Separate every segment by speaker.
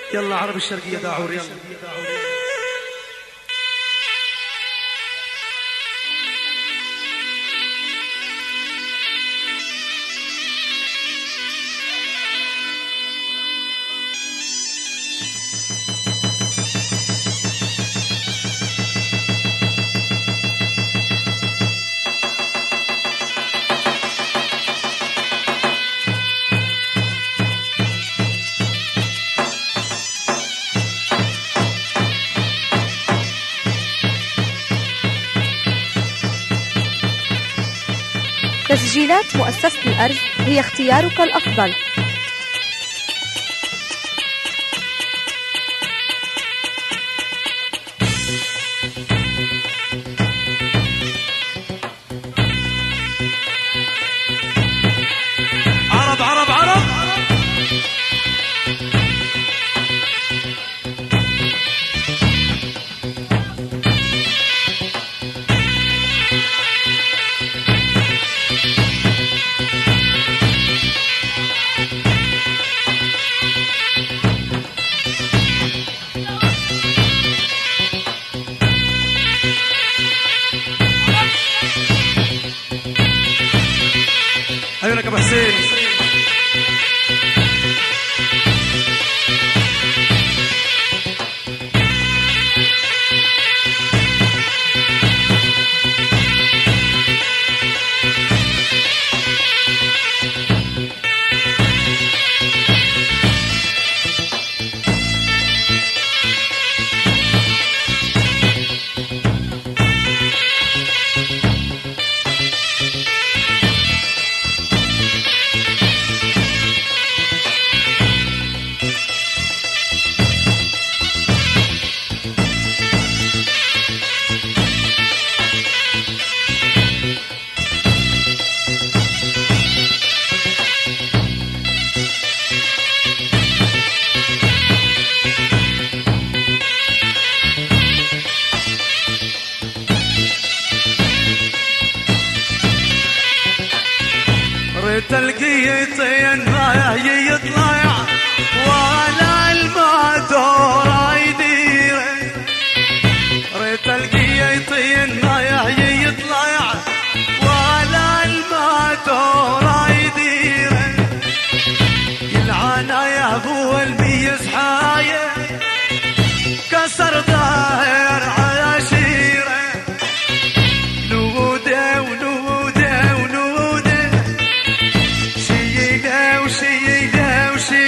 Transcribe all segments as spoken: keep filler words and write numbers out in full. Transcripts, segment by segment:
Speaker 1: يلا عرب الشرقية داعور يلا.
Speaker 2: تسجيلات مؤسسة الأرز هي اختيارك الأفضل.
Speaker 1: عرب عرب عرب عيونك ابو حسين. تلقيتين ما يطلع ولا المادور يدير. ريت القيتين ما يطلع ولا المادور يدير. يلعن يا ابو الميز حايه كسر ظاهر عشيره. نوده ونوده ونوده شيله وشيله وشيله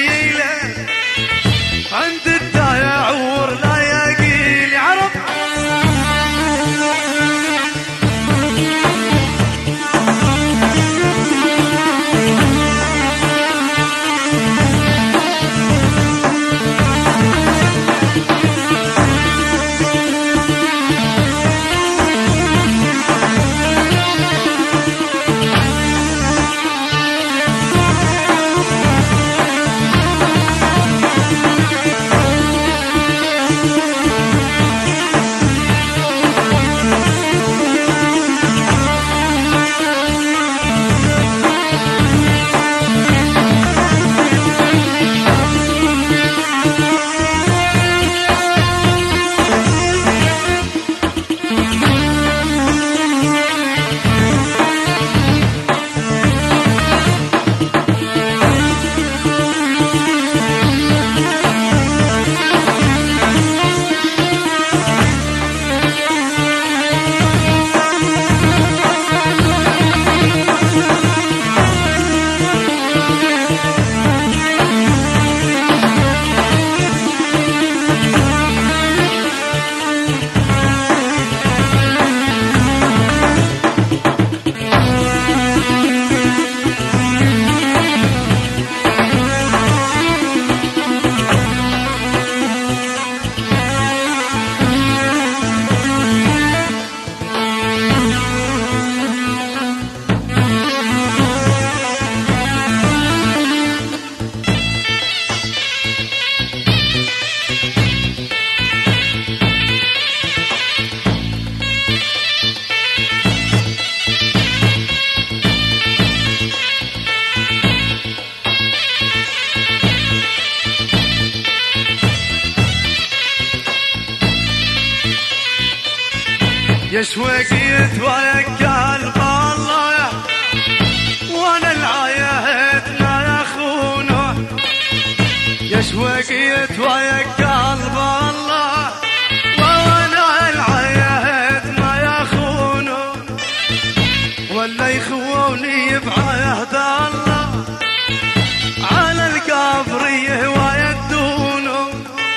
Speaker 1: يا شويقيت ويا قلب الله وانا العيهد ما يخونه يا شويقيت ويا قلب الله وانا العيهد ما يخونه ولا يخوني بعهد الله على القبريه ويدونه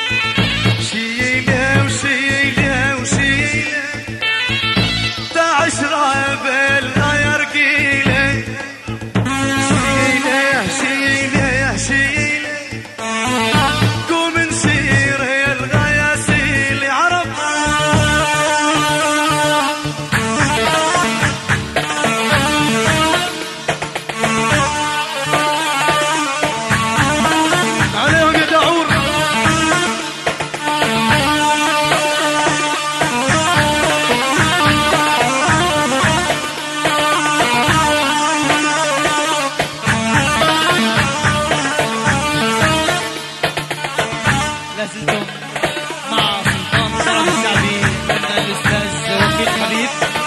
Speaker 1: شيله وشيله وشيله تعشره بالله يرقيله شيله شيله شيله قوم نسير الغياسيل عرب عليهم يا دعور
Speaker 3: لازلتم مع سلطان الطرب الشعبي من الأستاذ وكيل حبيب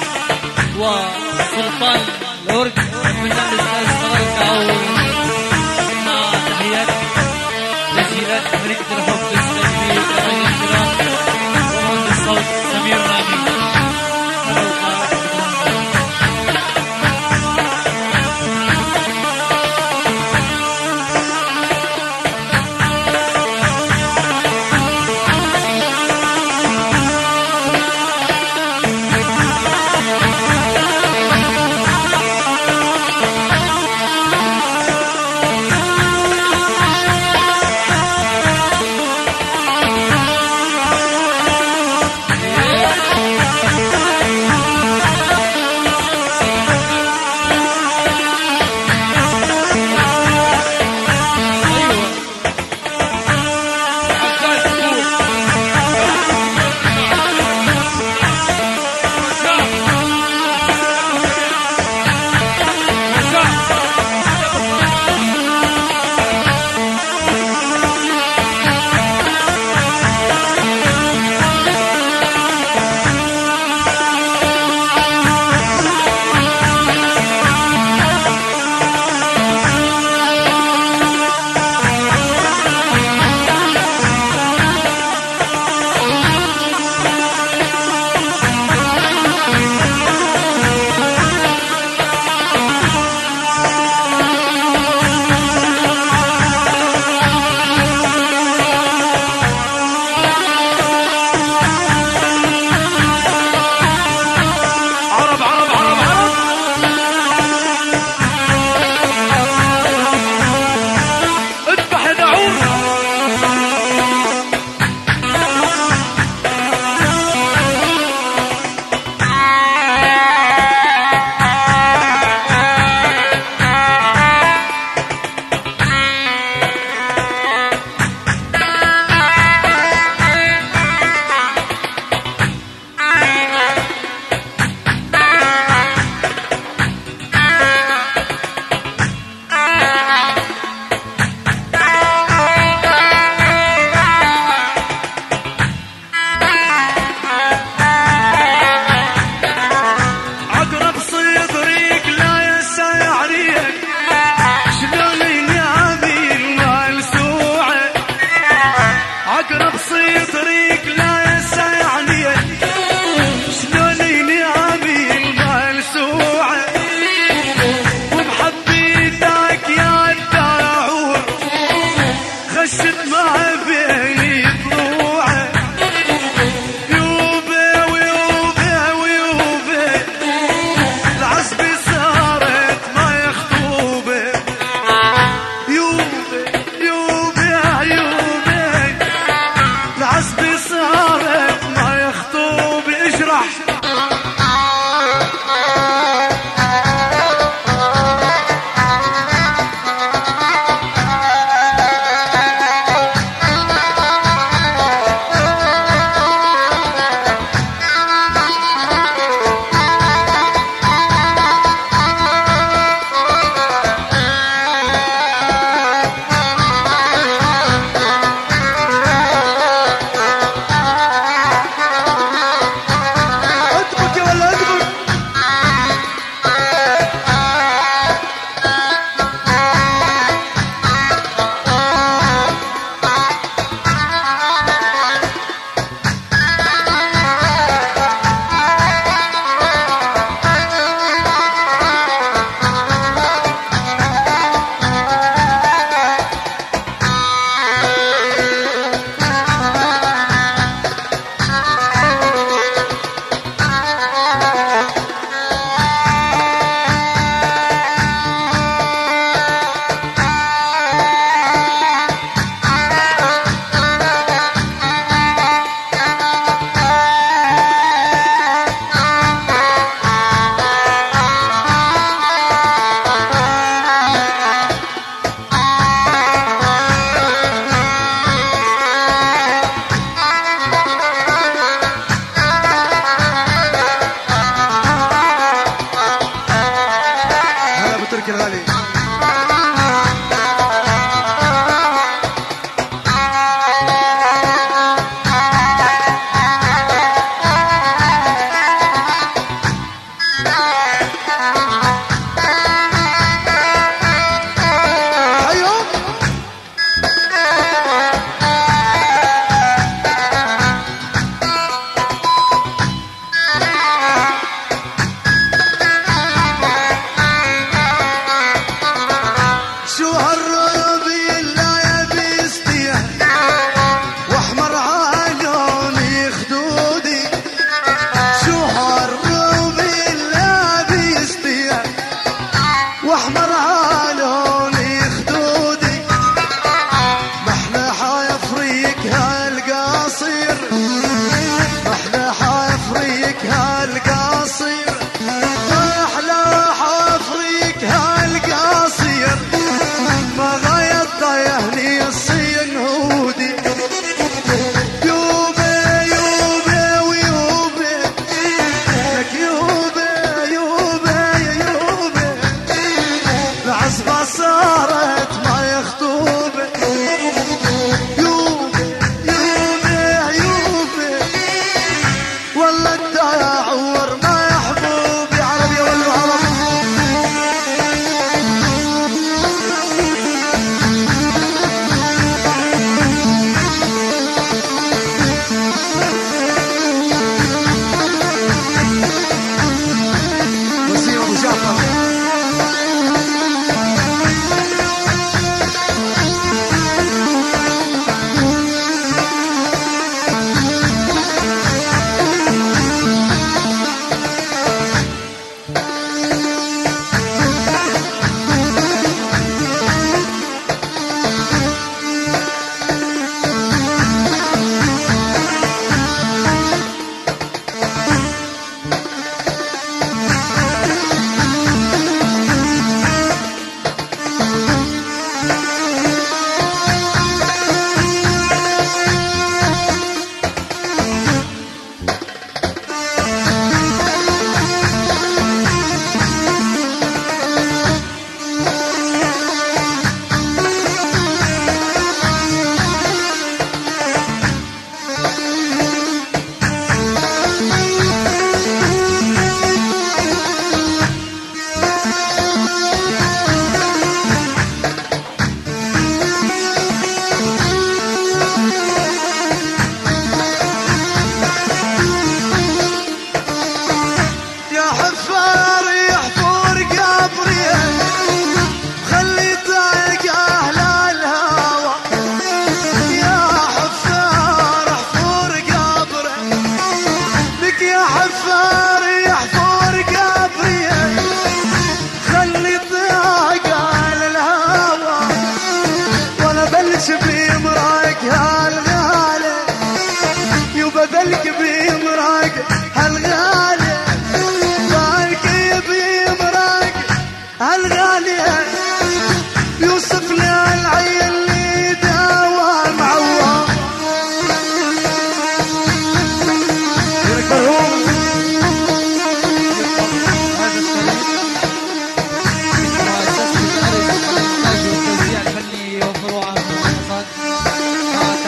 Speaker 3: وسلطان الأورج من الأستاذ صغر الدعور مع تحيات جزيرة ملكة الحب السلمي كريم الكرام ومهندس الصوت سمير رامي.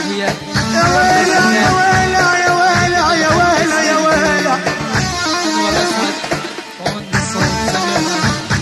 Speaker 3: تحياتي
Speaker 1: يا ويلا يا ويلا يا ويلا يا ويلا يا ويلا
Speaker 3: أنور أسعد ومن الصوت سمير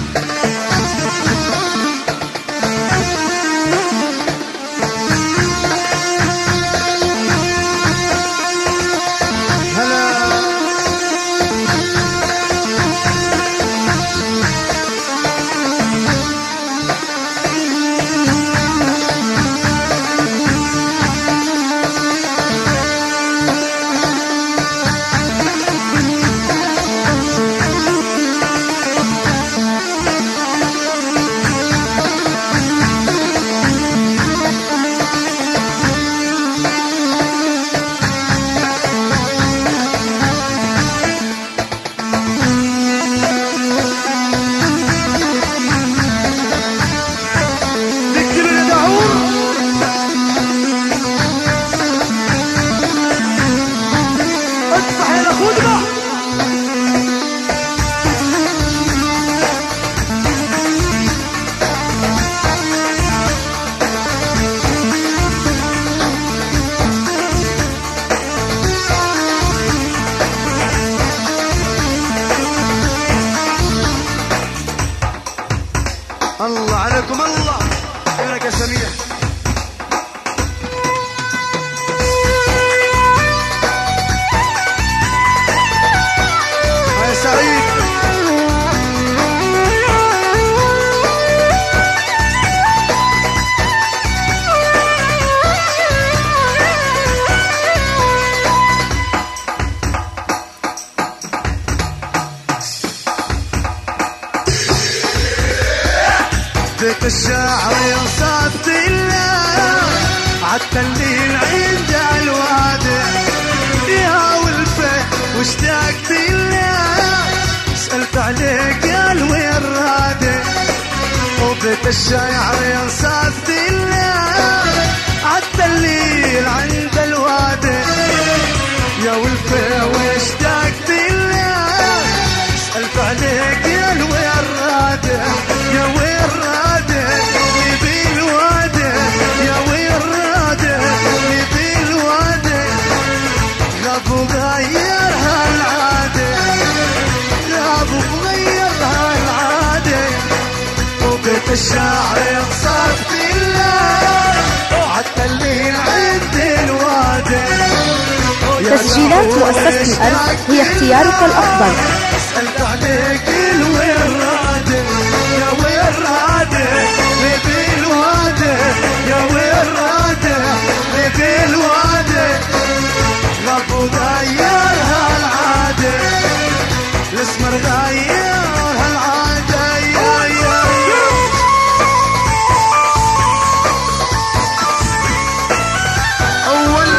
Speaker 1: الله عليكم الله لك يا سمير يا سعيد بيت الشاعر ينصت الله حتى الليل عند الوادي يا ولفه واشتقت الله سألت عليك قال وين رادي وبيت الشاعر ينصت الله حتى الليل عند الوادي يا ولفه واشتقت الله سألت عليك قال وين رادي يا وين رادي يبي الوادي يا وين رادي يبي الوادي غاب وغير هالعادي غاب وغير هالعادي وبيت الشاعر ينصت الله حتى الليل عند الوادي
Speaker 2: تسجيلات مؤسسة الأرز هي اختيارك الأفضل.
Speaker 1: سألت عليك الوين رادي يا وين رادي بيبي الوادي يا وين رادي بيبي الوادي غاب وغير هالعادي الاسمر غير هالعادي يا يا أول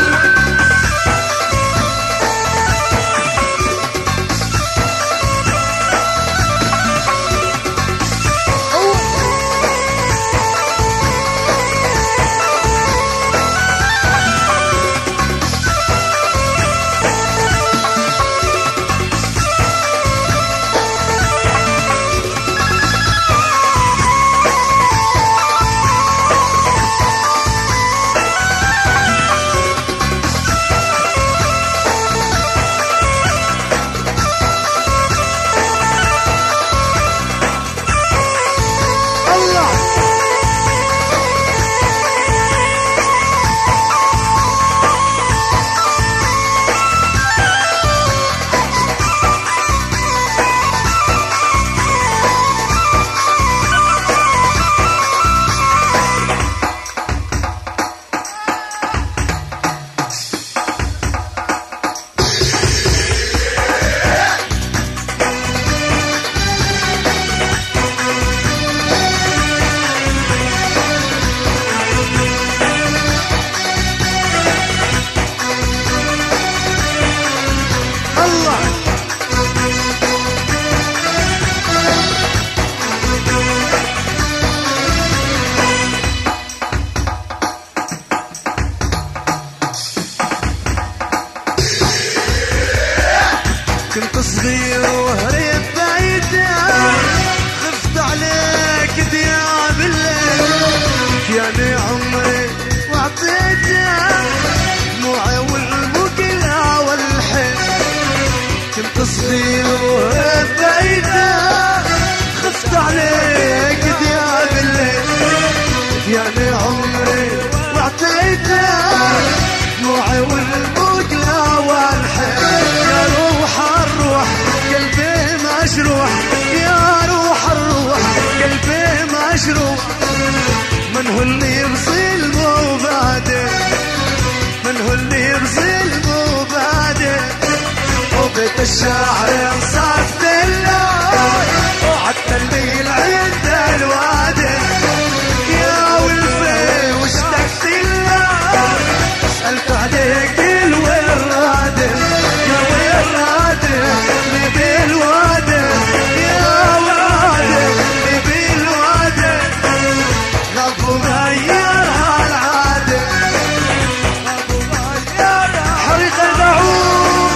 Speaker 1: انت دموعي والمقلة والحب يا روح الروح قلبي مجروح يا روح الروح قلبي مجروح من هو اللي يبصيل مبادئ من هو اللي يبصيل مبادئ وبيت الشاعر انصاف دلال وحتى الليل عند الوادي يا ولفي واشتقت لك سألت عليك الوين رادي يا وين رادي نبي الوادي يا وادي نبي الوادي غضب غيرها العادي غضب غيرها حريق النعوم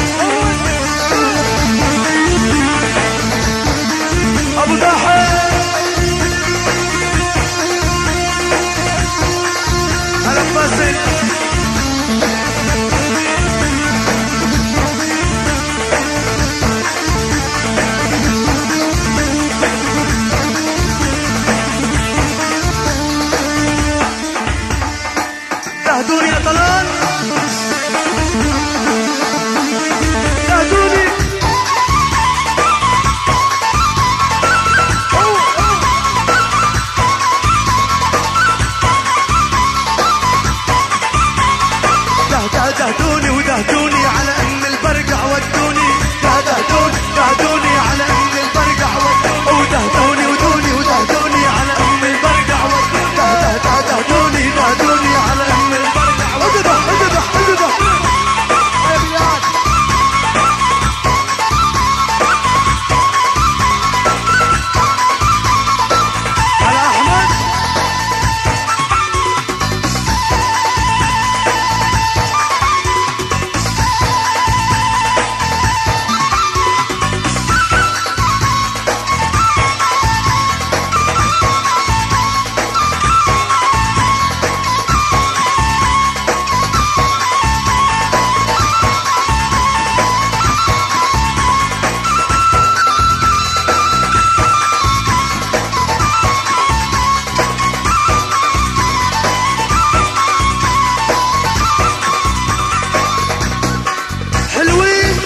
Speaker 1: أبو داحم هلا باسل تهدوني يا طلال تهدوني دهدوني ودهدوني على ان البرقع ودوني دهدوني دهدوني على ان البرقع ودوني ودهدوني ودوني ودهدوني على ان البرقع ودوني دهدوني دهدوني على ان البرقع اذبح اذبح اذبح على احمد حلوين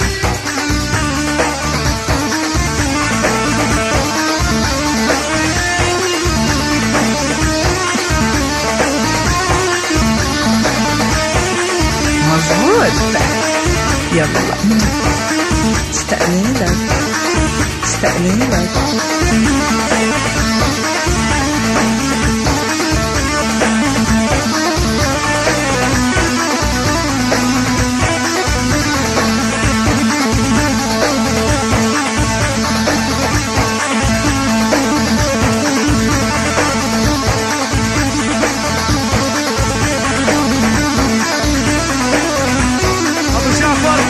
Speaker 4: مظبوط. يلا استقلالك استقلالك
Speaker 1: ابو جعفر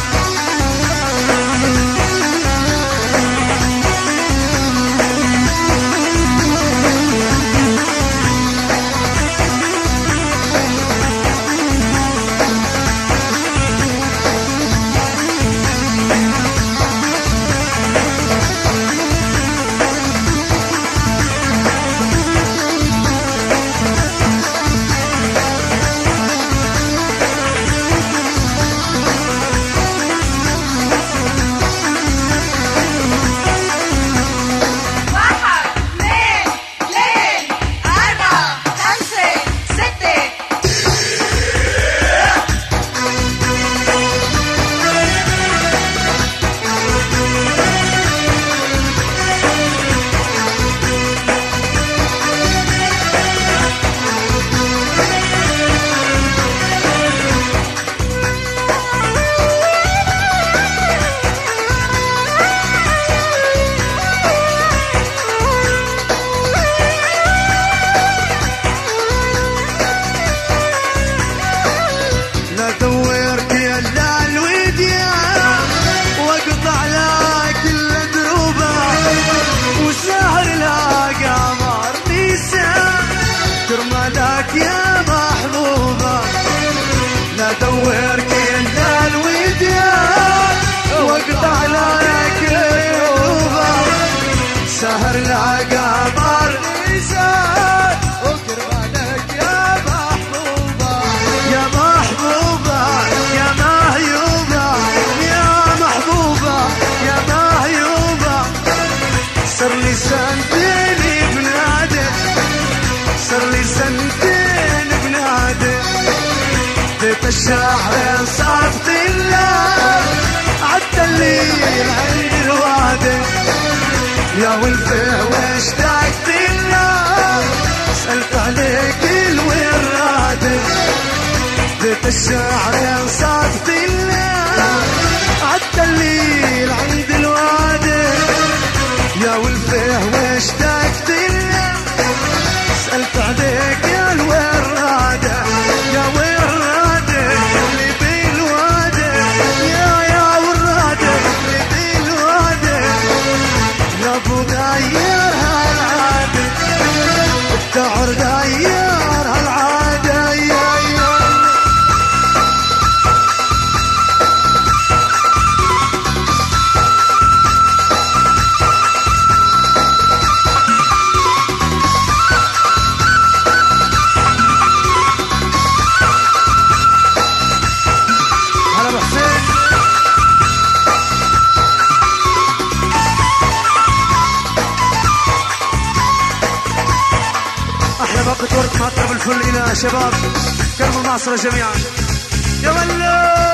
Speaker 1: ادور كل الوديان واقطع لك اليوبه سهر القمر نسان وقربانك يا محبوب بيت الشاعر صرفت الله عدى الليل عند الوادي يا ولفه واشتقت الله سألت عليك الورادة بيت الشاعر صرفت الله عدى الليل عند الوادي يا ولفه واشتقت الله سألت عليك يا الورادة يا ورادة اللي بالوادة يا يا ورادة اللي بالوادة يا ابو غير هالعادة الدهر غير هالعادة يا يا باقة ورد مطرب الفل إلى شباب كرم الناصرة جميعا يا ولو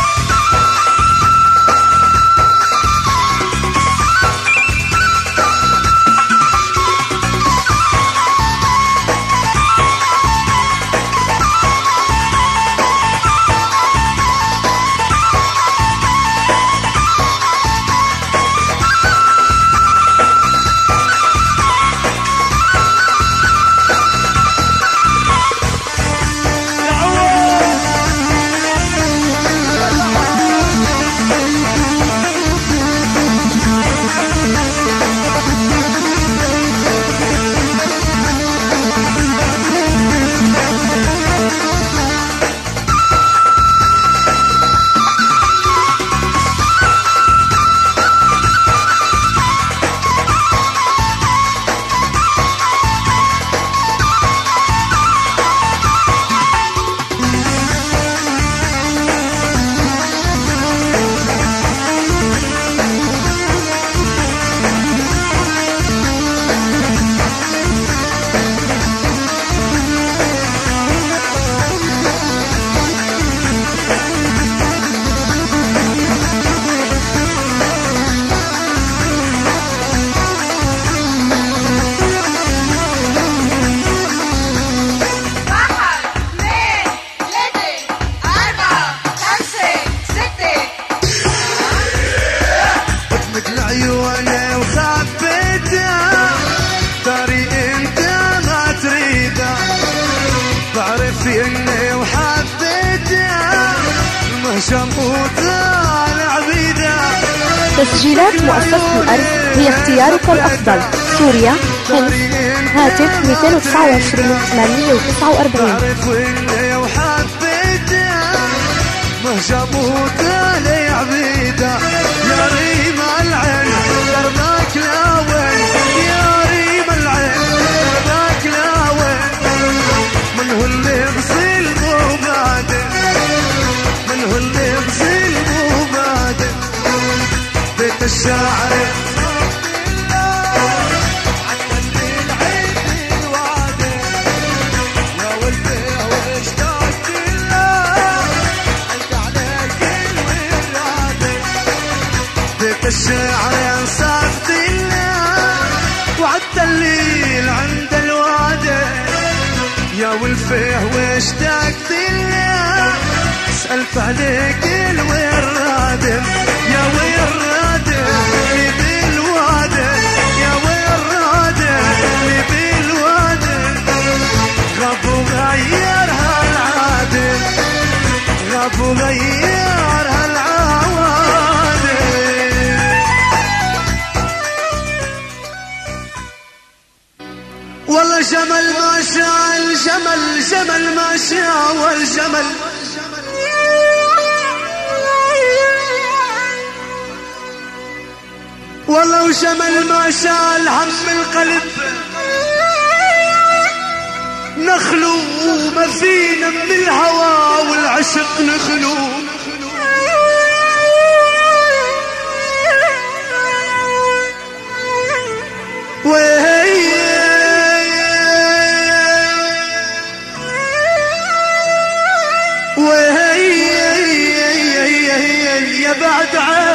Speaker 1: اني وحبيتها المهجموت العبيدة.
Speaker 2: تسجيلات مؤسسة الأرض هي اختيارك الأفضل. سوريا هند. هاتف اثنين وتسعة وعشرين ثمانمية وتسعة وأربعين.
Speaker 1: بعرف اني وحبيتها مهجموت العبيدة. يا ريم العين دربك لاوين، يا ريم العين دربك لاوين. من هو اللي بصيل مبادئ، من هو اللي بصيل مبادئ. بيت الشاعر الشاعر انصفت الله وعدت الليل عند الوادي. يا ولفيه واشتقت الله سألت عليك الورادة. يا ورادة اللي بالوادي، يا ورادة اللي بالوادي. غاب وغير هالعادة، غاب وغير هالعوادة. والله جمل ما شاء الجمل، جمل ما شاء والجمل. والله وجمل ما شاء الهم القلب. نخلو ما فينا من الهوى والعشق نخلو. وهي وهي بعد عين